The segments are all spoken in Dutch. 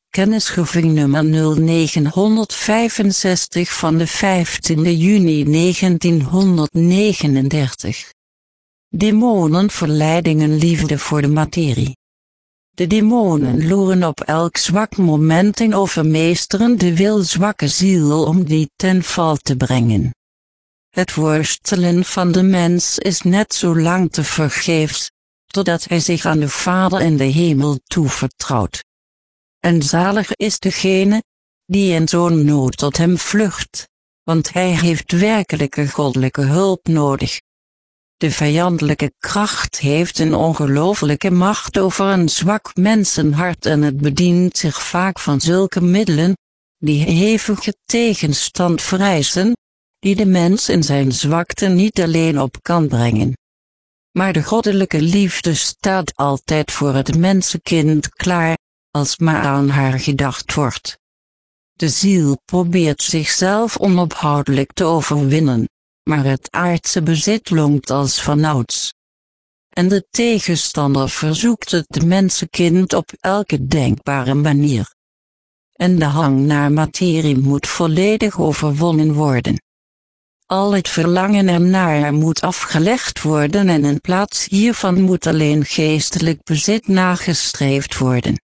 Kennisgeving nummer 0965 van de 15 juni 1939. Demonen, verleidingen, liefde voor de materie. De demonen loeren op elk zwak moment en overmeesteren de wilzwakke ziel om die ten val te brengen. Het worstelen van de mens is net zo lang tevergeefs, totdat hij zich aan de Vader in de hemel toevertrouwt. En zalig is degene, die in zo'n nood tot hem vlucht, want hij heeft werkelijke goddelijke hulp nodig. De vijandelijke kracht heeft een ongelooflijke macht over een zwak mensenhart en het bedient zich vaak van zulke middelen, die hevige tegenstand vereisen, die de mens in zijn zwakte niet alleen op kan brengen. Maar de goddelijke liefde staat altijd voor het mensenkind klaar, als maar aan haar gedacht wordt. De ziel probeert zichzelf onophoudelijk te overwinnen, maar het aardse bezit lonkt als vanouds. En de tegenstander verzoekt het mensenkind op elke denkbare manier. En de hang naar materie moet volledig overwonnen worden. Al het verlangen ernaar moet afgelegd worden en in plaats hiervan moet alleen geestelijk bezit nagestreefd worden.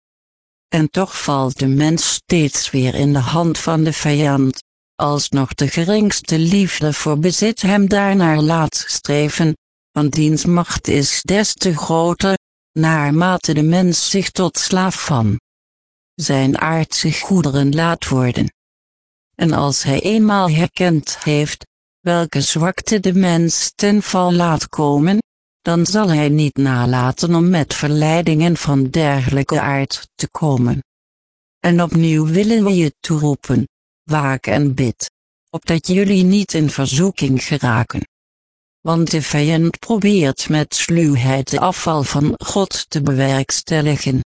En toch valt de mens steeds weer in de hand van de vijand, alsnog de geringste liefde voor bezit hem daarnaar laat streven, want diens macht is des te groter, naarmate de mens zich tot slaaf van zijn aardse goederen laat worden. En als hij eenmaal herkend heeft, welke zwakte de mens ten val laat komen, dan zal hij niet nalaten om met verleidingen van dergelijke aard te komen. En opnieuw willen we je toeroepen, waak en bid, opdat jullie niet in verzoeking geraken. Want de vijand probeert met sluwheid de afval van God te bewerkstelligen.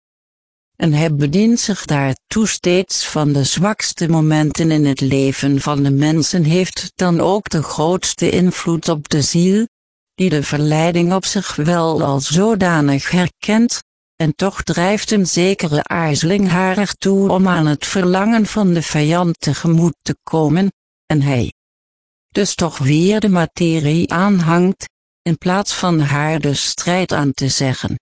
En hij bedient zich daartoe steeds van de zwakste momenten in het leven van de mensen, heeft dan ook de grootste invloed op de ziel, die de verleiding op zich wel al zodanig herkent, en toch drijft een zekere aarzeling haar ertoe om aan het verlangen van de vijand tegemoet te komen, en hij dus toch weer de materie aanhangt, in plaats van haar de strijd aan te zeggen.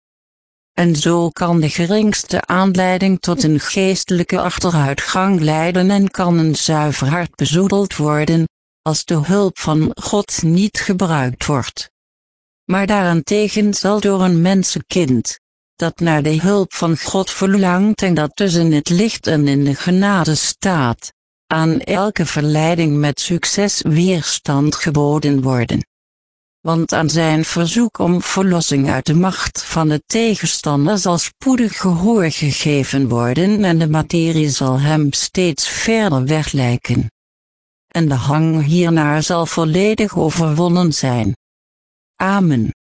En zo kan de geringste aanleiding tot een geestelijke achteruitgang leiden en kan een zuiver hart bezoedeld worden, als de hulp van God niet gebruikt wordt. Maar daarentegen zal door een mensenkind, dat naar de hulp van God verlangt en dat tussen het licht en in de genade staat, aan elke verleiding met succes weerstand geboden worden. Want aan zijn verzoek om verlossing uit de macht van de tegenstander zal spoedig gehoor gegeven worden en de materie zal hem steeds verder weglijken. En de hang hiernaar zal volledig overwonnen zijn. Amen.